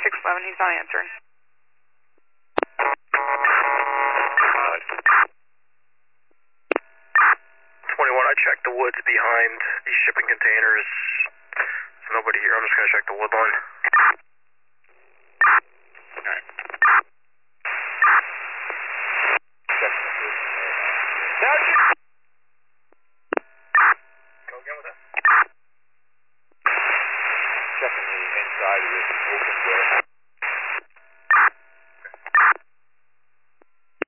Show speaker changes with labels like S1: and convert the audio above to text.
S1: 611, he's not answering.
S2: 21, I checked the woods behind these shipping containers. There's nobody here. I'm just going to check the wood line.
S3: Alright.
S2: Go again with that.
S3: Checking the inside of this open warehouse.